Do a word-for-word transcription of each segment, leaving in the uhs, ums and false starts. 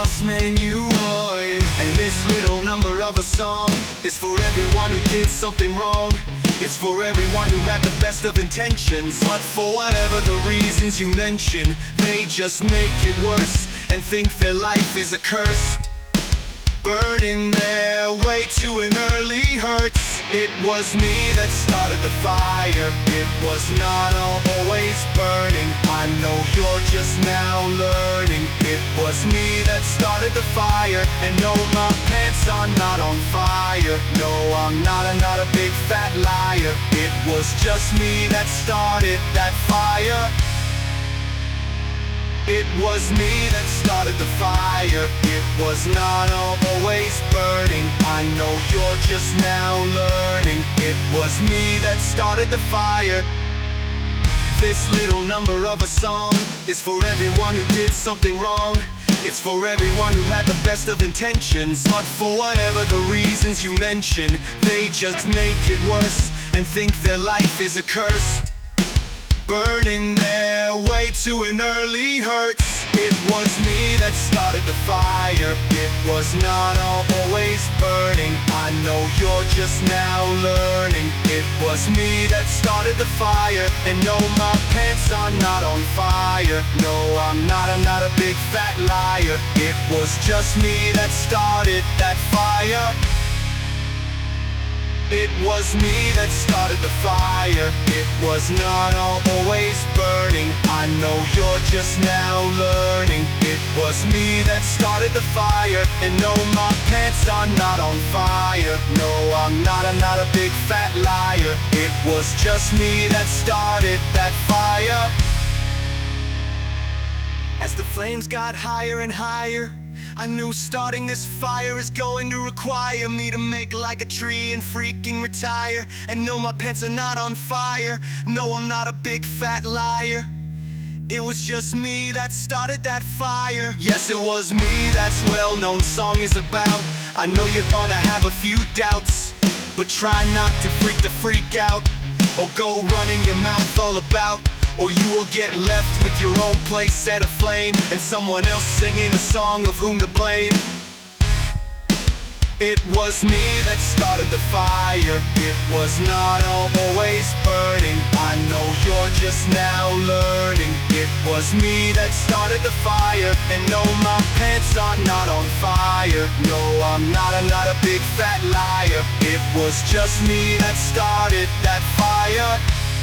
man, you would. And this little number of a song is for everyone who did something wrong. It's for everyone who had the best of intentions, but for whatever the reasons you mention, they just make it worse and think their life is a curse. Burning their way to an early hurts. It was me that started the fire. It was not always burning. I know you're just now learning. It was me that started the fire. And no, my pants are not on fire. No, I'm not a, not a big fat liar. It was just me that started that fire. It was me that started the fire. It was not always burning. I know you're just now learning. It was me that started the fire. This little number of a song is for everyone who did something wrong. It's for everyone who had the best of intentions, but for whatever the reasons you mention, they just make it worse and think their life is a curse. Burning their way to an early hurts. It was me that started the fire. It was not always burning. I know you're just now learning. It was me that started the fire. And no, my pants are not on fire. No, I'm not, I'm not a big fat liar. It was just me that started that fire. It was me that started the fire. It was not always burning. I know you're just now learning. It was me that started the fire. And no, my pants are not on fire. No, I'm not, I'm not a big fat liar. It was just me that started that fire. As the flames got higher and higher, I knew starting this fire is going to require me to make like a tree and freaking retire. And no, my pants are not on fire. No, I'm not a big fat liar. It was just me that started that fire. Yes, it was me that's well-known song is about. I know you're gonna have a few doubts, but try not to freak the freak out, or go running your mouth all about, or you will get left with your own place set aflame, and someone else singing a song of whom to blame. It was me that started the fire. It was not always burning. I know you're just now learning. It was me that started the fire. And no, my pants are not on fire. No, I'm not, I'm not a big fat liar. It was just me that started that fire.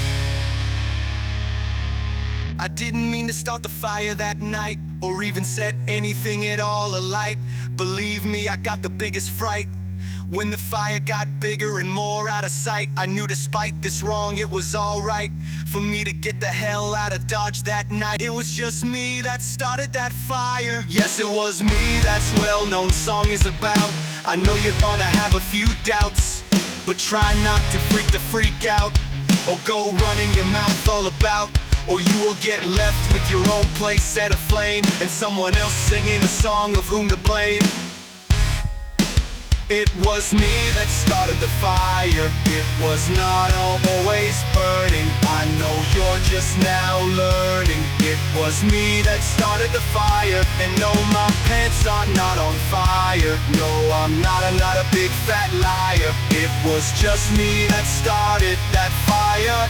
I didn't mean to start the fire that night, or even set anything at all alight. Believe me, I got the biggest fright when the fire got bigger and more out of sight. I knew despite this wrong, it was alright for me to get the hell out of Dodge that night. It was just me that started that fire. Yes, it was me that's well-known song is about. I know you're gonna have a few doubts, but try not to freak the freak out, or go running your mouth all about, or you will get left with your own place set aflame, and someone else singing a song of whom to blame. It was me that started the fire. It was not always burning. I know you're just now learning. It was me that started the fire. And no, my pants are not on fire. No, I'm not, I'm not a big fat liar. It was just me that started that fire.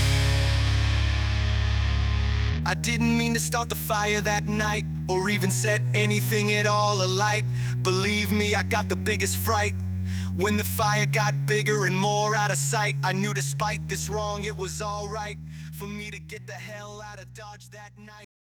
I didn't mean to start the fire that night, or even set anything at all alight. Believe me, I got the biggest fright when the fire got bigger and more out of sight. I knew despite this wrong, it was alright for me to get the hell out of Dodge that night.